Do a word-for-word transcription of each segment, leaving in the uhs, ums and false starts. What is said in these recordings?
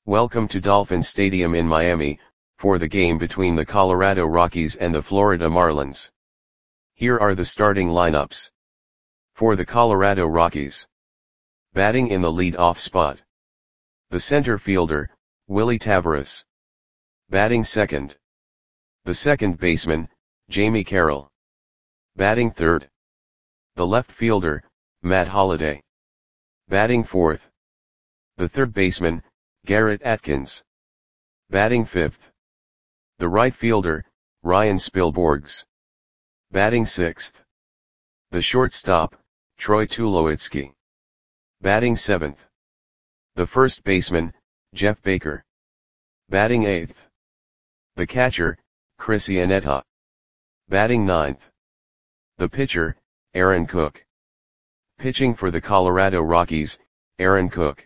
Welcome to Dolphin Stadium in Miami, for the game between the Colorado Rockies and the Florida Marlins. Here are the starting lineups. For the Colorado Rockies. Batting in the lead-off spot. The center fielder, Willy Taveras. Batting second. The second baseman, Jamie Carroll. Batting third. The left fielder, Matt Holliday. Batting fourth. The third baseman, Garrett Atkins. Batting fifth. The right fielder, Ryan Spilborghs. Batting sixth. The shortstop, Troy Tulowitzki. Batting seventh. The first baseman, Jeff Baker. Batting eighth. The catcher, Chris Iannetta. Batting ninth. The pitcher, Aaron Cook. Pitching for the Colorado Rockies, Aaron Cook.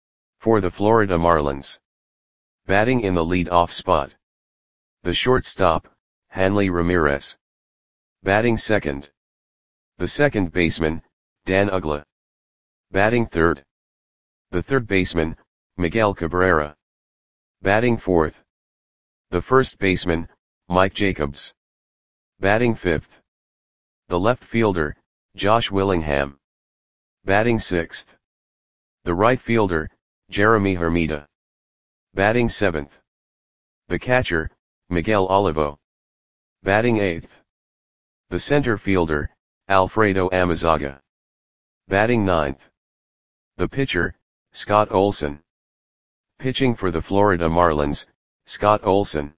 For the Florida Marlins. Batting in the lead-off spot. The shortstop, Hanley Ramirez. Batting second. The second baseman, Dan Uggla. Batting third. The third baseman, Miguel Cabrera. Batting fourth. The first baseman, Mike Jacobs. Batting fifth. The left fielder, Josh Willingham. Batting sixth. The right fielder, Jeremy Hermida. Batting seventh. The catcher, Miguel Olivo. Batting eighth. The center fielder, Alfredo Amezaga. Batting ninth. The pitcher, Scott Olson. Pitching for the Florida Marlins, Scott Olson.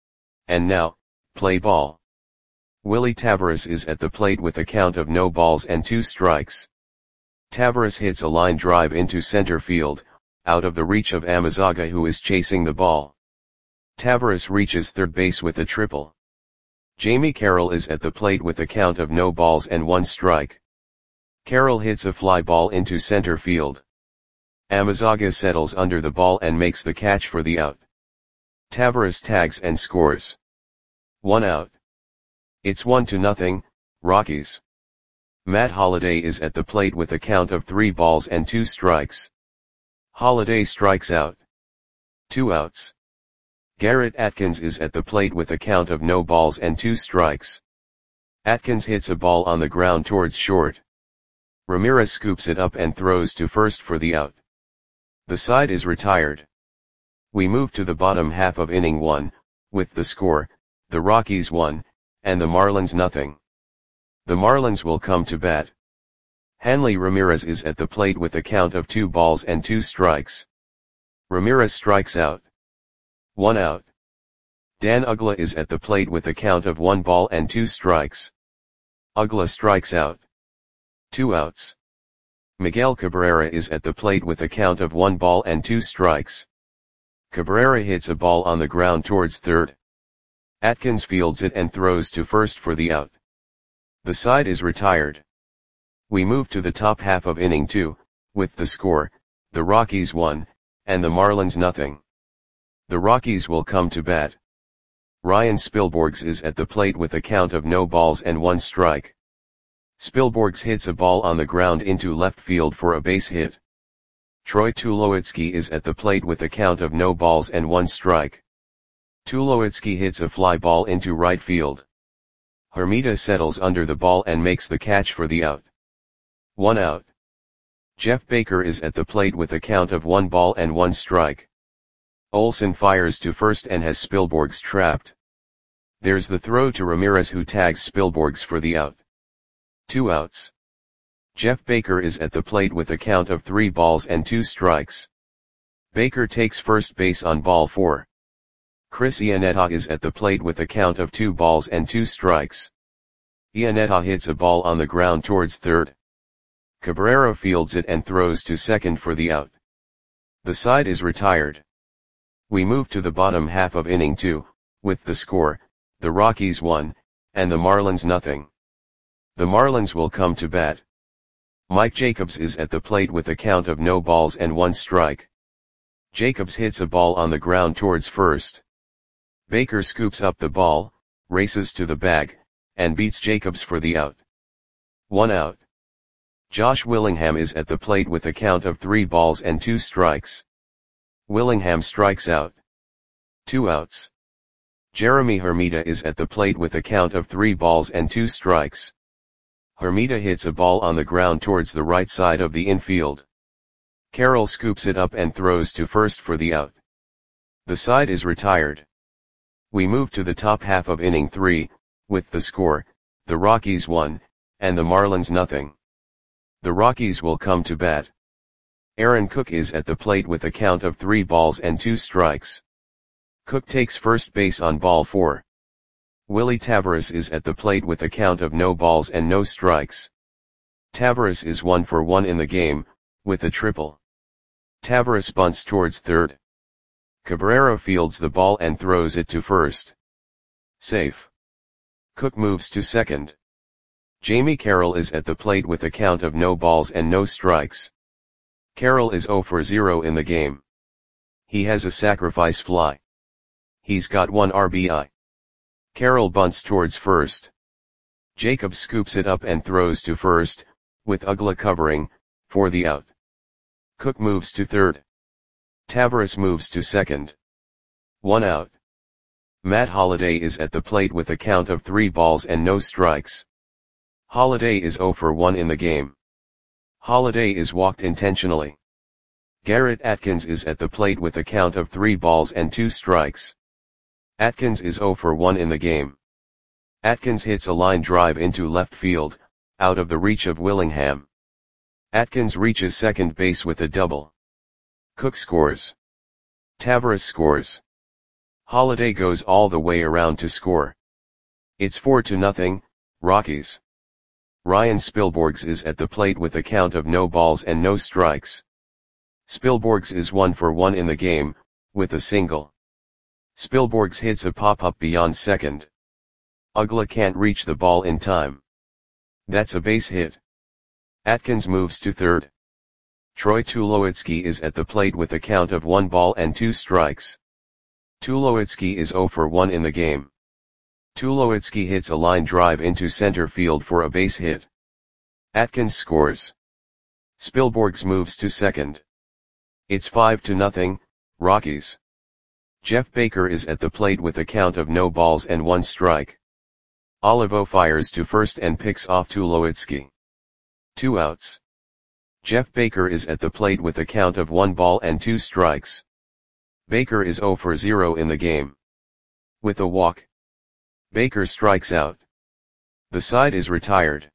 And now, play ball. Willy Taveras is at the plate with a count of no balls and two strikes. Taveras hits a line drive into center field, out of the reach of Amezaga, who is chasing the ball. Taveras reaches third base with a triple. Jamie Carroll is at the plate with a count of no balls and one strike. Carroll hits a fly ball into center field. Amezaga settles under the ball and makes the catch for the out. Taveras tags and scores. One out. It's one to nothing, Rockies. Matt Holliday is at the plate with a count of three balls and two strikes. Holliday strikes out. Two outs. Garrett Atkins is at the plate with a count of no balls and two strikes. Atkins hits a ball on the ground towards short. Ramirez scoops it up and throws to first for the out. The side is retired. We move to the bottom half of inning one, with the score, the Rockies one, and the Marlins nothing. The Marlins will come to bat. Hanley Ramirez is at the plate with a count of two balls and two strikes. Ramirez strikes out. One out. Dan Uggla is at the plate with a count of one ball and two strikes. Uggla strikes out. Two outs. Miguel Cabrera is at the plate with a count of one ball and two strikes. Cabrera hits a ball on the ground towards third. Atkins fields it and throws to first for the out. The side is retired. We move to the top half of inning two, with the score, the Rockies one, and the Marlins nothing. The Rockies will come to bat. Ryan Spilborghs is at the plate with a count of no balls and one strike. Spilborghs hits a ball on the ground into left field for a base hit. Troy Tulowitzki is at the plate with a count of no balls and one strike. Tulowitzki hits a fly ball into right field. Hermida settles under the ball and makes the catch for the out. One out. Jeff Baker is at the plate with a count of one ball and one strike. Olson fires to first and has Spilborghs trapped. There's the throw to Ramirez, who tags Spilborghs for the out. Two outs. Jeff Baker is at the plate with a count of three balls and two strikes. Baker takes first base on ball four. Chris Iannetta is at the plate with a count of two balls and two strikes. Iannetta hits a ball on the ground towards third. Cabrera fields it and throws to second for the out. The side is retired. We move to the bottom half of inning two, with the score, the Rockies one, and the Marlins nothing. The Marlins will come to bat. Mike Jacobs is at the plate with a count of no balls and one strike. Jacobs hits a ball on the ground towards first. Baker scoops up the ball, races to the bag, and beats Jacobs for the out. One out. Josh Willingham is at the plate with a count of three balls and two strikes. Willingham strikes out. Two outs. Jeremy Hermida is at the plate with a count of three balls and two strikes. Hermida hits a ball on the ground towards the right side of the infield. Carroll scoops it up and throws to first for the out. The side is retired. We move to the top half of inning three, with the score, the Rockies one, and the Marlins nothing. The Rockies will come to bat. Aaron Cook is at the plate with a count of three balls and two strikes. Cook takes first base on ball four. Willie Taveras is at the plate with a count of no balls and no strikes. Taveras is one for one in the game, with a triple. Taveras bunts towards third. Cabrera fields the ball and throws it to first. Safe. Cook moves to second. Jamie Carroll is at the plate with a count of no balls and no strikes. Carroll is zero for zero in the game. He has a sacrifice fly. He's got one R B I. Carroll bunts towards first. Jacobs scoops it up and throws to first, with Uggla covering, for the out. Cook moves to third. Taveras moves to second. One out. Matt Holliday is at the plate with a count of three balls and no strikes. Holliday is zero for one in the game. Holliday is walked intentionally. Garrett Atkins is at the plate with a count of three balls and two strikes. Atkins is zero for one in the game. Atkins hits a line drive into left field, out of the reach of Willingham. Atkins reaches second base with a double. Cook scores. Taveras scores. Holliday goes all the way around to score. It's four to nothing, Rockies. Ryan Spilborghs is at the plate with a count of no balls and no strikes. Spilborghs is one for one in the game, with a single. Spilborghs hits a pop-up beyond second. Uggla can't reach the ball in time. That's a base hit. Atkins moves to third. Troy Tulowitzki is at the plate with a count of one ball and two strikes. Tulowitzki is zero for one in the game. Tulowitzki hits a line drive into center field for a base hit. Atkins scores. Spilborghs moves to second. It's five to nothing, Rockies. Jeff Baker is at the plate with a count of no balls and one strike. Olivo fires to first and picks off Tulowitzki. Two outs. Jeff Baker is at the plate with a count of one ball and two strikes. Baker is zero for zero in the game. With a walk, Baker strikes out. The side is retired.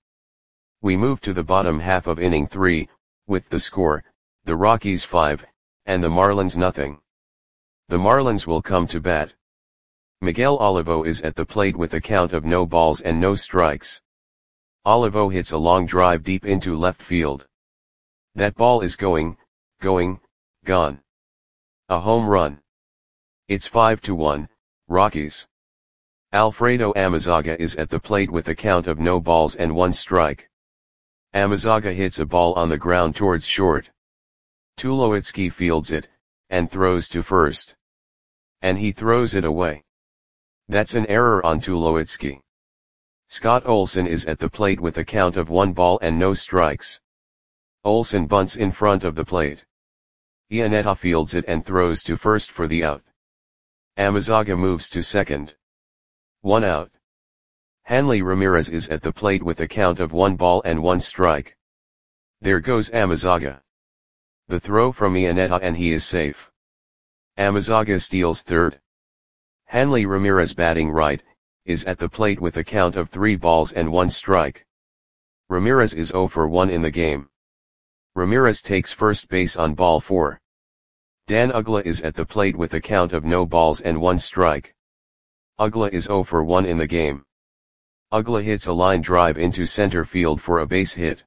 We move to the bottom half of inning three, with the score, the Rockies five, and the Marlins nothing. The Marlins will come to bat. Miguel Olivo is at the plate with a count of no balls and no strikes. Olivo hits a long drive deep into left field. That ball is going, going, gone. A home run. It's five to one, Rockies. Alfredo Amezaga is at the plate with a count of no balls and one strike. Amezaga hits a ball on the ground towards short. Tulowitzki fields it, and throws to first. And he throws it away. That's an error on Tulowitzki. Scott Olson is at the plate with a count of one ball and no strikes. Olson bunts in front of the plate. Iannetta fields it and throws to first for the out. Amezaga moves to second. One out. Hanley Ramirez is at the plate with a count of one ball and one strike. There goes Amezaga. The throw from Iannetta and he is safe. Amezaga steals third. Hanley Ramirez, batting right, is at the plate with a count of three balls and one strike. Ramirez is zero for one in the game. Ramirez takes first base on ball four. Dan Uggla is at the plate with a count of no balls and one strike. Uggla is zero for one in the game. Uggla hits a line drive into center field for a base hit.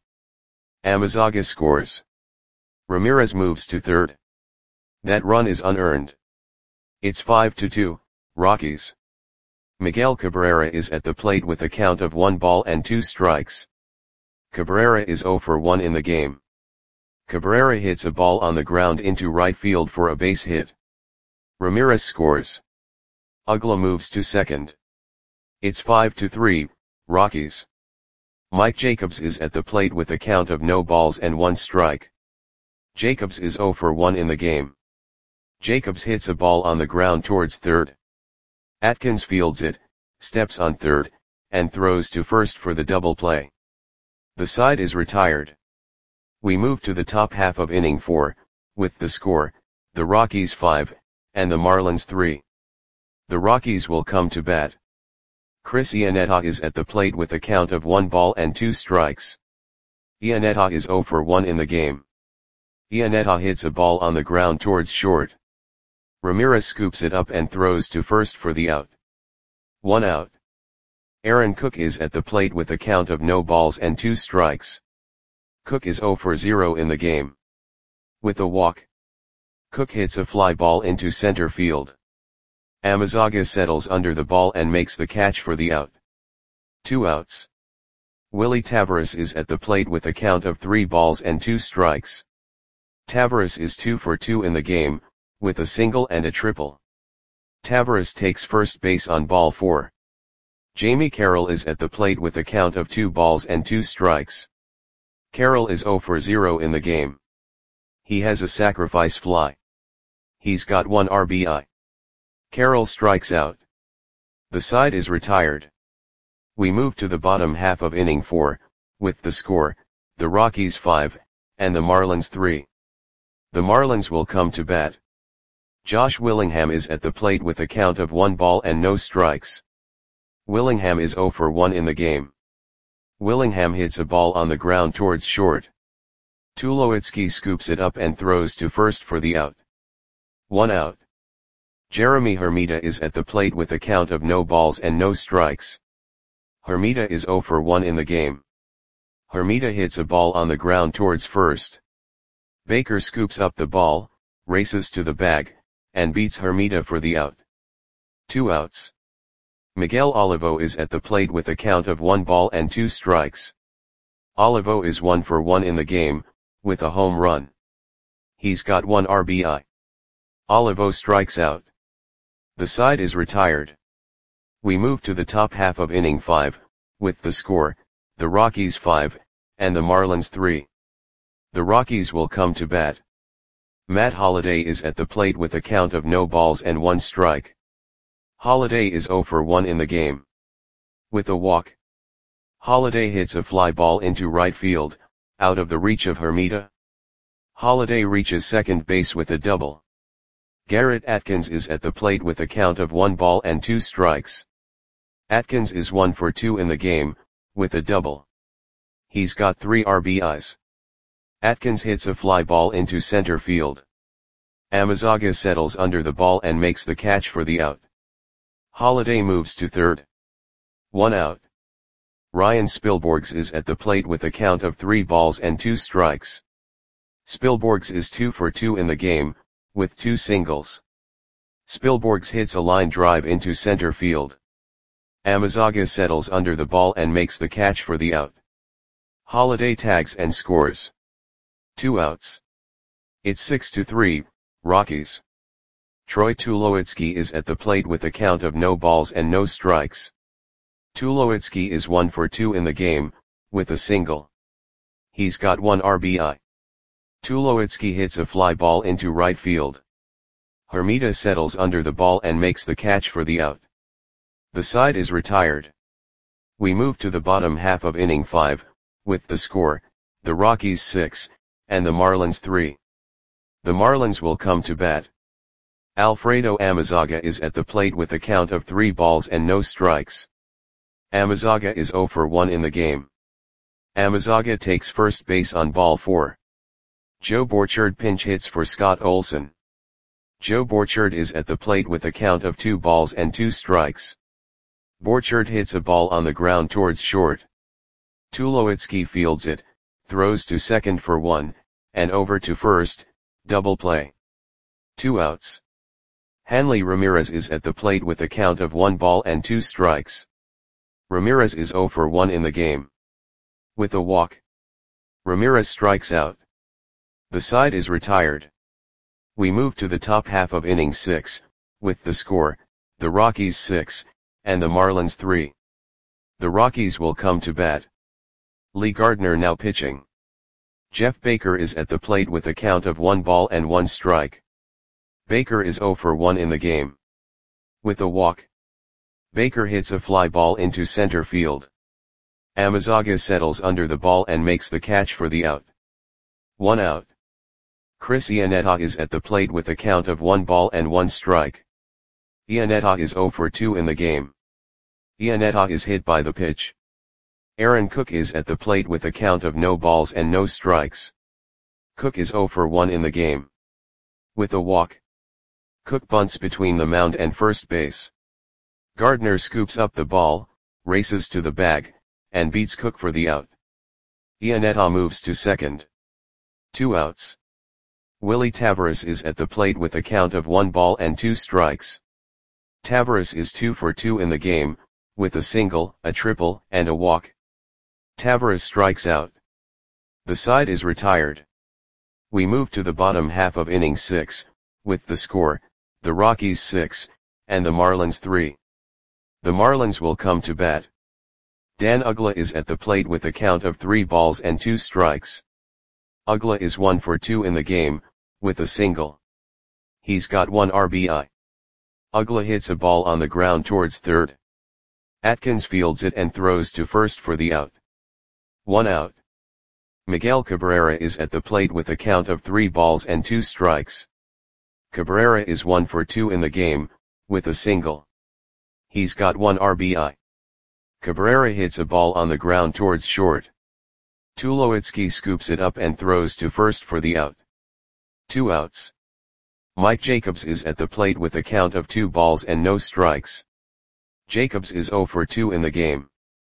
Amezaga scores. Ramirez moves to third. That run is unearned. It's five to two, Rockies. Miguel Cabrera is at the plate with a count of one ball and two strikes. Cabrera is zero for one in the game. Cabrera hits a ball on the ground into right field for a base hit. Ramirez scores. Uggla moves to second. It's five to three, Rockies. Mike Jacobs is at the plate with a count of no balls and one strike. Jacobs is zero for one in the game. Jacobs hits a ball on the ground towards third. Atkins fields it, steps on third, and throws to first for the double play. The side is retired. We move to the top half of inning four, with the score, the Rockies five, and the Marlins three. The Rockies will come to bat. Chris Iannetta is at the plate with a count of one ball and two strikes. Iannetta is zero for one in the game. Iannetta hits a ball on the ground towards short. Ramirez scoops it up and throws to first for the out. One out. Aaron Cook is at the plate with a count of no balls and two strikes. Cook is zero for zero in the game. With a walk, Cook hits a fly ball into center field. Amezaga settles under the ball and makes the catch for the out. Two outs. Willie Taveras is at the plate with a count of three balls and two strikes. Taveras is two for two in the game, with a single and a triple. Taveras takes first base on ball four. Jamie Carroll is at the plate with a count of two balls and two strikes. Carroll is zero for zero in the game. He has a sacrifice fly. He's got one R B I. Carroll strikes out. The side is retired. We move to the bottom half of inning four, with the score, the Rockies five, and the Marlins three. The Marlins will come to bat. Josh Willingham is at the plate with a count of one ball and no strikes. Willingham is zero for one in the game. Willingham hits a ball on the ground towards short. Tulowitzki scoops it up and throws to first for the out. One out. Jeremy Hermida is at the plate with a count of no balls and no strikes. Hermida is zero for one in the game. Hermida hits a ball on the ground towards first. Baker scoops up the ball, races to the bag, and beats Hermida for the out. Two outs. Miguel Olivo is at the plate with a count of one ball and two strikes. Olivo is one for one in the game, with a home run. He's got one R B I. Olivo strikes out. The side is retired. We move to the top half of inning five, with the score, the Rockies five, and the Marlins three. The Rockies will come to bat. Matt Holliday is at the plate with a count of no balls and one strike. Holliday is zero for one in the game. With a walk, Holliday hits a fly ball into right field, out of the reach of Hermida. Holliday reaches second base with a double. Garrett Atkins is at the plate with a count of one ball and two strikes. Atkins is one for two in the game, with a double. He's got three R B Is. Atkins hits a fly ball into center field. Amezaga settles under the ball and makes the catch for the out. Holliday moves to third. One out. Ryan Spilborghs is at the plate with a count of three balls and two strikes. Spilborghs is two for two in the game, with two singles. Spilborghs hits a line drive into center field. Amezaga settles under the ball and makes the catch for the out. Holliday tags and scores. Two outs. It's six to three, Rockies. Troy Tulowitzki is at the plate with a count of no balls and no strikes. Tulowitzki is one for two in the game, with a single. He's got one R B I. Tulowitzki hits a fly ball into right field. Hermida settles under the ball and makes the catch for the out. The side is retired. We move to the bottom half of inning five, with the score, the Rockies six, and the Marlins three. The Marlins will come to bat. Alfredo Amezaga is at the plate with a count of three balls and no strikes. Amezaga is zero for one in the game. Amezaga takes first base on ball four. Joe Borchard pinch hits for Scott Olson. Joe Borchard is at the plate with a count of two balls and two strikes. Borchard hits a ball on the ground towards short. Tulowitzki fields it, throws to second for one, and over to first, double play. Two outs. Hanley Ramirez is at the plate with a count of one ball and two strikes. Ramirez is zero for one in the game. With a walk, Ramirez strikes out. The side is retired. We move to the top half of inning six, with the score, the Rockies six, and the Marlins three. The Rockies will come to bat. Lee Gardner now pitching. Jeff Baker is at the plate with a count of one ball and one strike. Baker is zero for one in the game. With a walk, Baker hits a fly ball into center field. Amezaga settles under the ball and makes the catch for the out. One out. Chris Iannetta is at the plate with a count of one ball and one strike. Iannetta is zero for two in the game. Iannetta is hit by the pitch. Aaron Cook is at the plate with a count of no balls and no strikes. Cook is zero for one in the game. With a walk, Cook bunts between the mound and first base. Gardner scoops up the ball, races to the bag, and beats Cook for the out. Iannetta moves to second. Two outs. Willie Taveras is at the plate with a count of one ball and two strikes. Taveras is two for two in the game, with a single, a triple, and a walk. Taveras strikes out. The side is retired. We move to the bottom half of inning six, with the score, the Rockies six, and the Marlins three. The Marlins will come to bat. Dan Uggla is at the plate with a count of three balls and two strikes. Uggla is one for two in the game, with a single. He's got one R B I. Uggla hits a ball on the ground towards third. Atkins fields it and throws to first for the out. One out. Miguel Cabrera is at the plate with a count of three balls and two strikes. Cabrera is one for two in the game, with a single. He's got one R B I. Cabrera hits a ball on the ground towards short. Tulowitzki scoops it up and throws to first for the out. Two outs. Mike Jacobs is at the plate with a count of two balls and no strikes. Jacobs is zero for two in the game.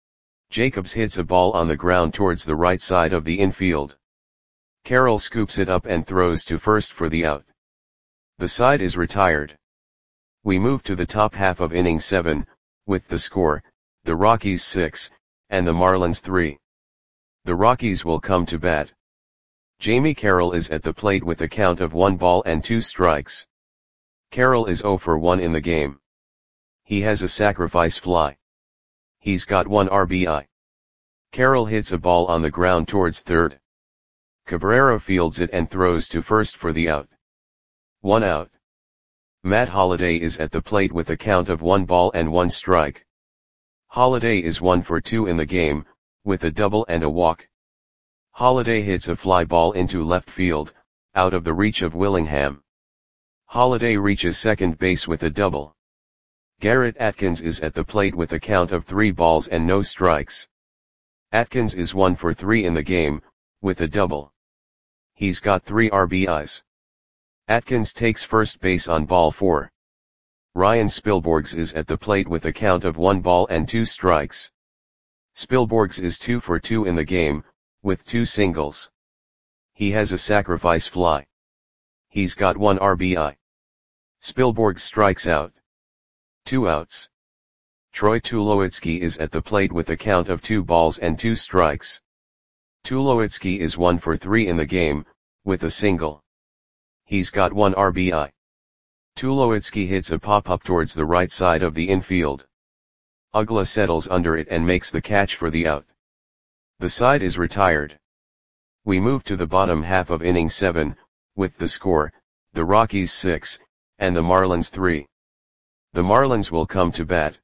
Jacobs hits a ball on the ground towards the right side of the infield. Carroll scoops it up and throws to first for the out. The side is retired. We move to the top half of inning seven, with the score, the Rockies six, and the Marlins three. The Rockies will come to bat. Jamie Carroll is at the plate with a count of one ball and two strikes. Carroll is zero for one in the game. He has a sacrifice fly. He's got one R B I. Carroll hits a ball on the ground towards third. Cabrera fields it and throws to first for the out. One out. Matt Holliday is at the plate with a count of one ball and one strike. Holliday is one for two in the game, with a double and a walk. Holliday hits a fly ball into left field, out of the reach of Willingham. Holliday reaches second base with a double. Garrett Atkins is at the plate with a count of three balls and no strikes. Atkins is one for three in the game, with a double. He's got three R B Is. Atkins takes first base on ball four. Ryan Spilborghs is at the plate with a count of one ball and two strikes. Spilborghs is two for two in the game, with two singles. He has a sacrifice fly. He's got one R B I. Spilborghs strikes out. Two outs. Troy Tulowitzki is at the plate with a count of two balls and two strikes. Tulowitzki is one for three in the game, with a single. He's got one R B I. Tulowitzki hits a pop-up towards the right side of the infield. Uggla settles under it and makes the catch for the out. The side is retired. We move to the bottom half of inning seven, with the score, the Rockies six, and the Marlins three. The Marlins will come to bat.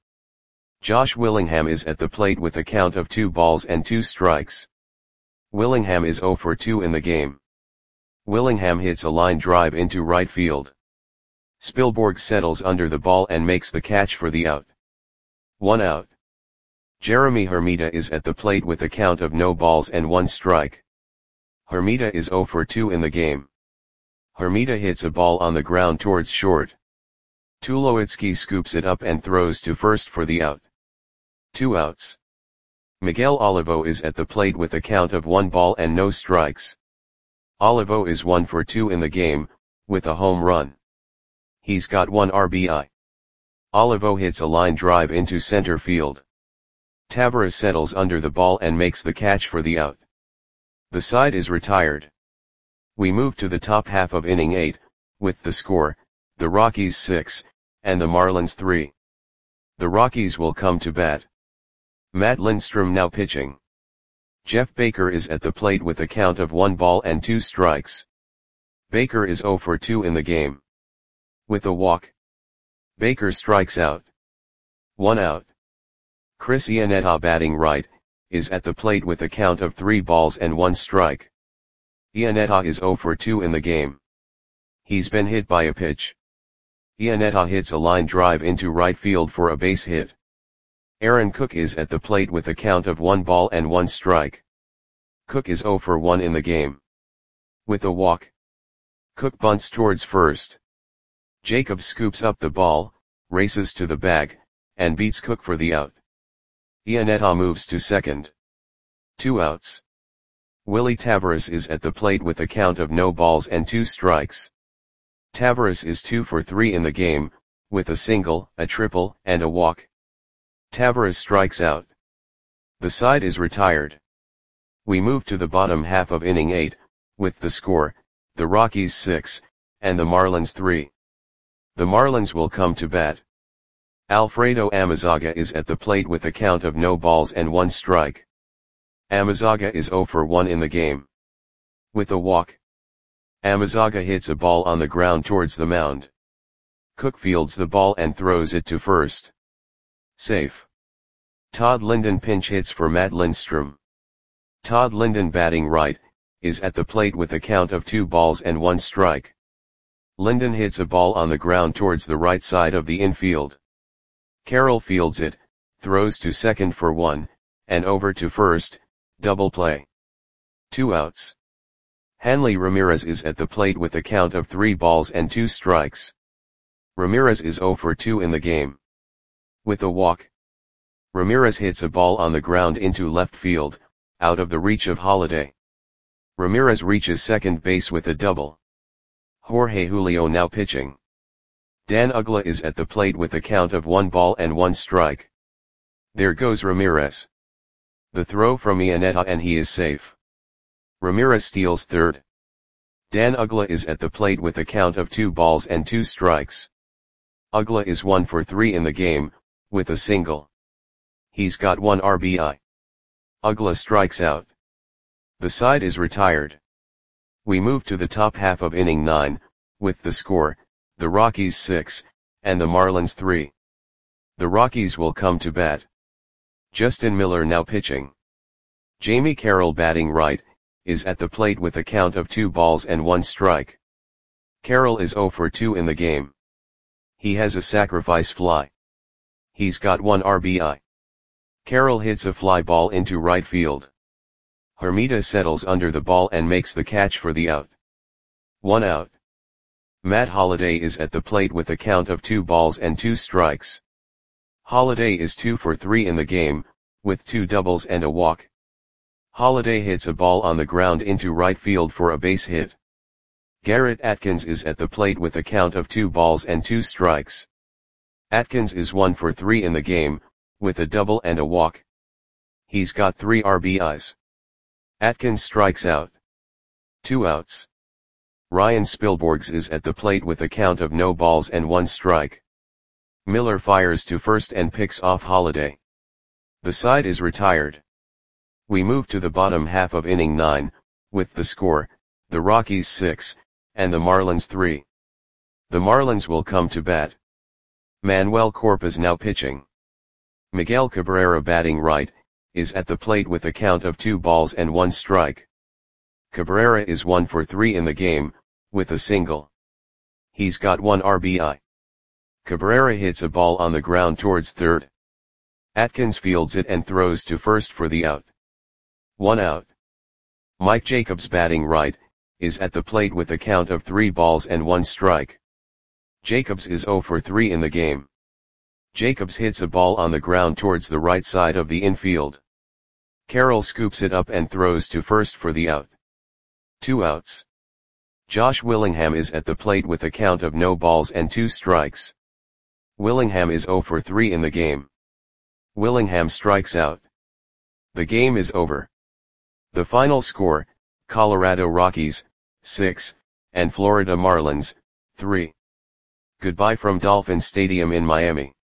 Josh Willingham is at the plate with a count of two balls and two strikes. Willingham is zero for two in the game. Willingham hits a line drive into right field. Spilborghs settles under the ball and makes the catch for the out. One out. Jeremy Hermida is at the plate with a count of no balls and one strike. Hermida is zero for two in the game. Hermida hits a ball on the ground towards short. Tulowitzki scoops it up and throws to first for the out. Two outs. Miguel Olivo is at the plate with a count of one ball and no strikes. Olivo is one for two in the game, with a home run. He's got one R B I. Olivo hits a line drive into center field. Taveras settles under the ball and makes the catch for the out. The side is retired. We move to the top half of inning eight, with the score, the Rockies six, and the Marlins three. The Rockies will come to bat. Matt Lindstrom now pitching. Jeff Baker is at the plate with a count of one ball and two strikes. Baker is zero for two in the game. With a walk. Baker strikes out. One out. Chris Iannetta batting right, is at the plate with a count of three balls and one strike. Iannetta is oh for two in the game. He's been hit by a pitch. Iannetta hits a line drive into right field for a base hit. Aaron Cook is at the plate with a count of one ball and one strike. Cook is oh for one in the game. With a walk. Cook bunts towards first. Jacobs scoops up the ball, races to the bag, and beats Cook for the out. Iannetta moves to second. Two outs. Willie Taveras is at the plate with a count of no balls and two strikes. Taveras is two for three in the game, with a single, a triple, and a walk. Taveras strikes out. The side is retired. We move to the bottom half of inning eight, with the score, the Rockies six, and the Marlins three. The Marlins will come to bat. Alfredo Amezaga is at the plate with a count of no balls and one strike. Amezaga is oh for one in the game. With a walk. Amezaga hits a ball on the ground towards the mound. Cook fields the ball and throws it to first. Safe. Todd Linden pinch hits for Matt Lindstrom. Todd Linden batting right, is at the plate with a count of two balls and one strike. Linden hits a ball on the ground towards the right side of the infield. Carroll fields it, throws to second for one, and over to first, double play. Two outs. Hanley Ramirez is at the plate with a count of three balls and two strikes. Ramirez is oh for two in the game. With a walk. Ramirez hits a ball on the ground into left field, out of the reach of Holliday. Ramirez reaches second base with a double. Jorge Julio now pitching. Dan Uggla is at the plate with a count of one ball and one strike. There goes Ramirez. The throw from Iannetta and he is safe. Ramirez steals third. Dan Uggla is at the plate with a count of two balls and two strikes. Uggla is one for three in the game, with a single. He's got one R B I. Uggla strikes out. The side is retired. We move to the top half of inning nine, with the score, the Rockies six, and the Marlins three. The Rockies will come to bat. Justin Miller now pitching. Jamie Carroll batting right, is at the plate with a count of two balls and one strike. Carroll is oh for two in the game. He has a sacrifice fly. He's got one R B I. Carroll hits a fly ball into right field. Hermida settles under the ball and makes the catch for the out. One out. Matt Holliday is at the plate with a count of two balls and two strikes. Holliday is two for three in the game, with two doubles and a walk. Holliday hits a ball on the ground into right field for a base hit. Garrett Atkins is at the plate with a count of two balls and two strikes. Atkins is one for three in the game, with a double and a walk. He's got three R B Is. Atkins strikes out. Two outs. Ryan Spilborghs is at the plate with a count of no balls and one strike. Miller fires to first and picks off Holliday. The side is retired. We move to the bottom half of inning nine, with the score, the Rockies six, and the Marlins three. The Marlins will come to bat. Manuel Corpus now pitching. Miguel Cabrera batting right, is at the plate with a count of two balls and one strike. Cabrera is one for three in the game, with a single. He's got one R B I. Cabrera hits a ball on the ground towards third. Atkins fields it and throws to first for the out. One out. Mike Jacobs batting right, is at the plate with a count of three balls and one strike. Jacobs is oh for three in the game. Jacobs hits a ball on the ground towards the right side of the infield. Carroll scoops it up and throws to first for the out. Two outs. Josh Willingham is at the plate with a count of no balls and two strikes. Willingham is oh for three in the game. Willingham strikes out. The game is over. The final score, Colorado Rockies, six, and Florida Marlins, three. Goodbye from Dolphin Stadium in Miami.